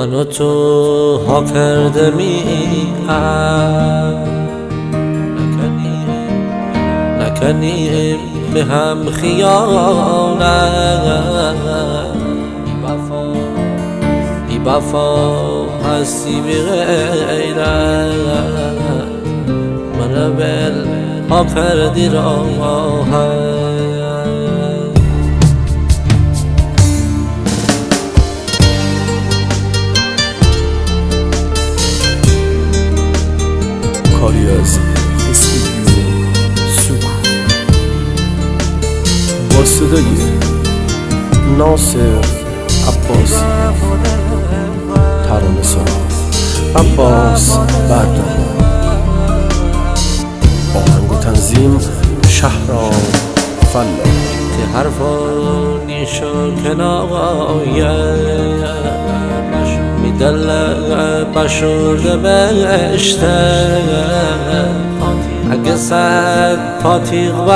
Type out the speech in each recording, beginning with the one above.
منو تو ها کرده نکنیم به هم خیانت بی وفا هستی بی غیرت منو بل ها کردی راحت کاری از استودیو سوک با صدای ناصر عباسی ترانه‌ساز عباس بردار آهنگ و تنظیم شهرام فلاح تی حرفانی شو کنایه میدل بشورده بشته اگه صد پاتیق و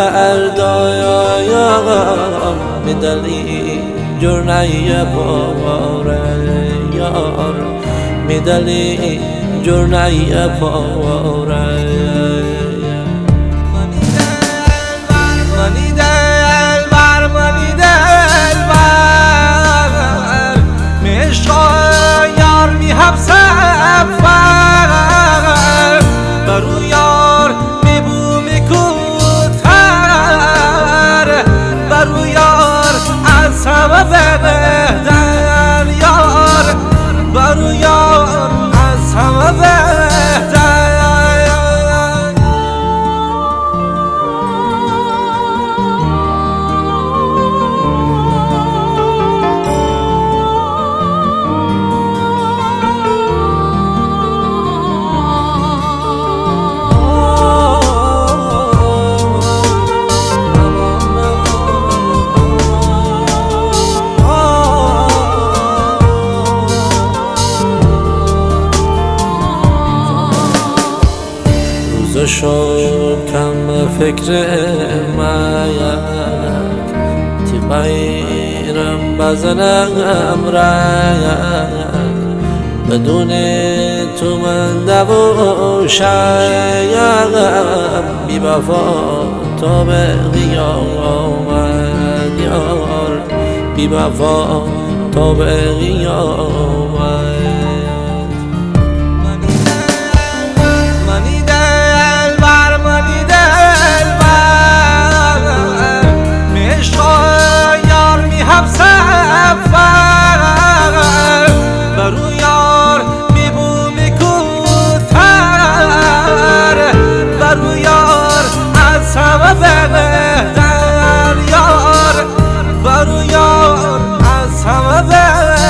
قردایم میدلی جرنه پاره یار میدلی جرنه پاره برو یار میبو میکوتر برو یار از همه بهتر یار برو یار از همه بهتر شو کم فکر مرگ تی غیرم بزنم رنگ بدون تو من نباشم بی وفا تا به قیامت یار بی وفا تا به قیامت برو یار میبو میکوتر برو یار از همه بهتر یار برو یار از همه بهتر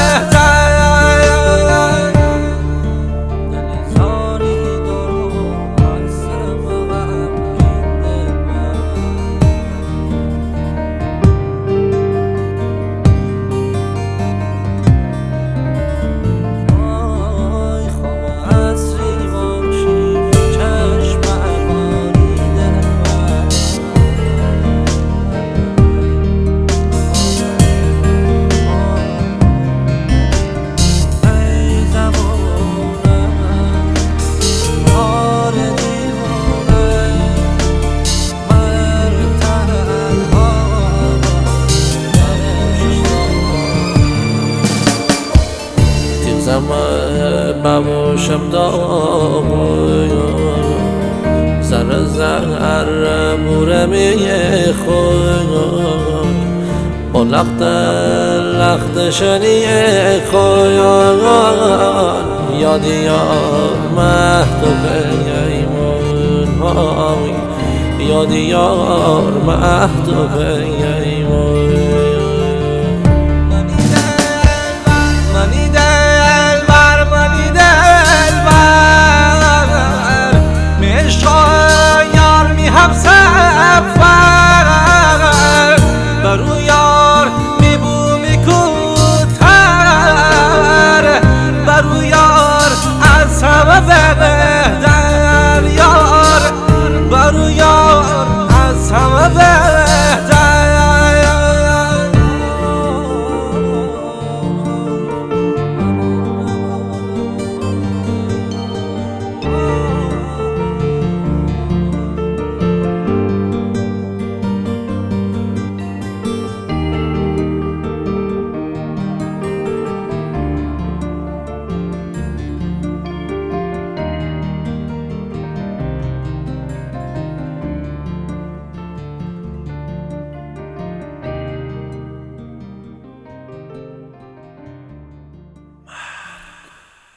بباشم داغوی زر زر موره میخوی با لخت شنیه خویان یادی یار محتوب ایمون یادی یار محتوب ایمون برو